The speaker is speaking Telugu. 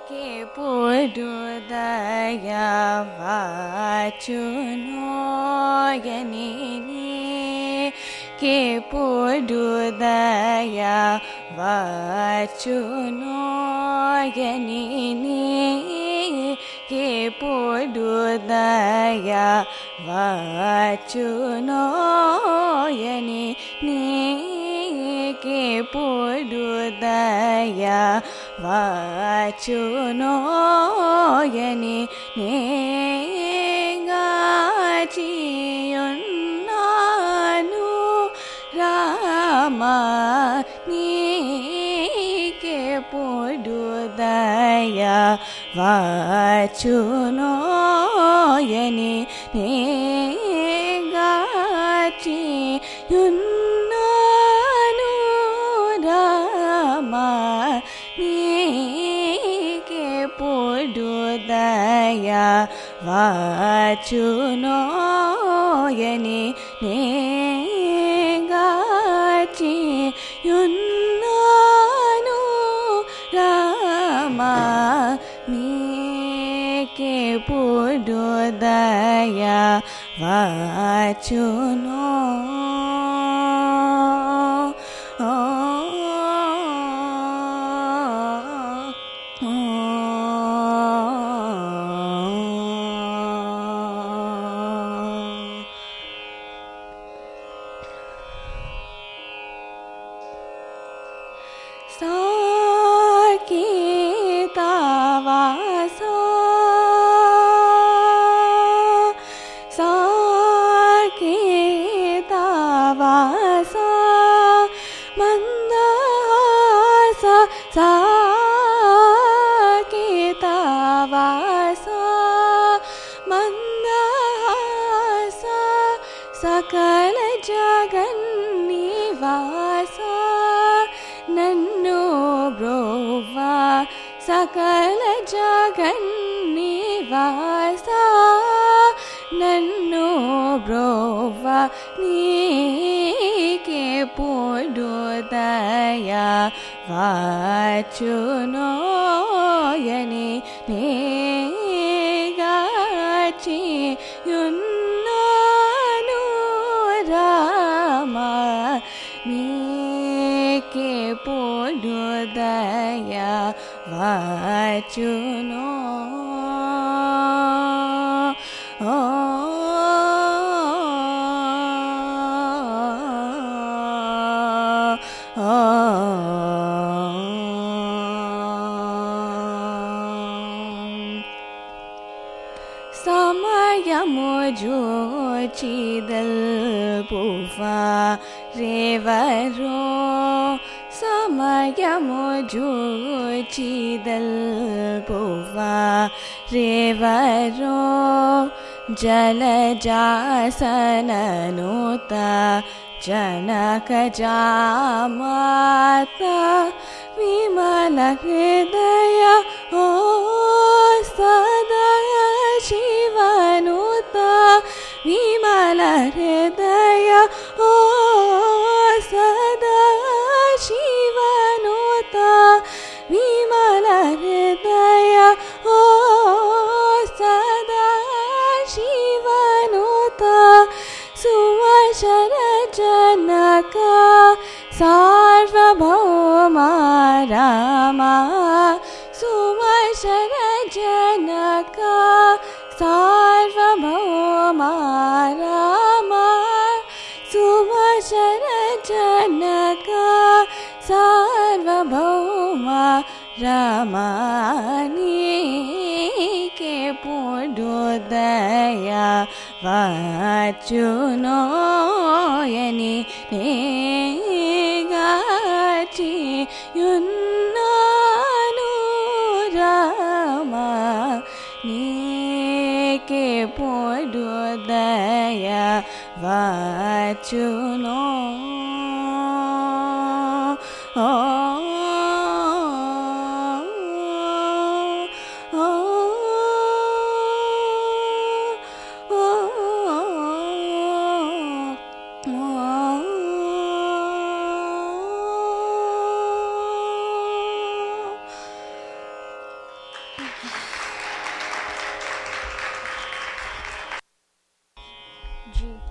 के पुडुदयवाचुनोयनिनि के पुडुदयवाचुनोयनिनि के पुडुदयवाचुनोयनिनि के पुडुदयवाचुनोयनिनि गाचियुन्नानु रामा నీకే పుడుదయవాచునోయని నేగాచియున్నాను రామా నీకే పుడుదయవాచునోయని నేగాచియున్నాను రామా నీకే పుడుదయవాచునో సాకేతవాసా సాకేతవాసా మందహాస సాకేతవాసా మందహాస సకల జగన్నివాసా నన్ను బ్రోవా సకల జగన్నివాసా నన్ను బ్రోవా నీకే పుడుదయవాచునోయని నేగాచియున్నాను రామా నీకే పుడుదయవాచునో సమయము జోచిదల్పువా రేవరో సమయము జోచిదల్పువా రేవరో జలజాసననుత జనకజామాత విమల హృదయ ఓ సదా శివనుత విమల హృదయ ఓ సదా శివనుత విమల హృదయ ఓ సదా శివనుత సువశర జనక సార్వభౌమా రామా సువశర జనక సార్వభౌమా రామా సువశర జనక సార్వభౌమా రామా నీకే పుడుదయవాచునోయని నేగాచియున్నాను రామా నీకే పుడుదయవాచునో G.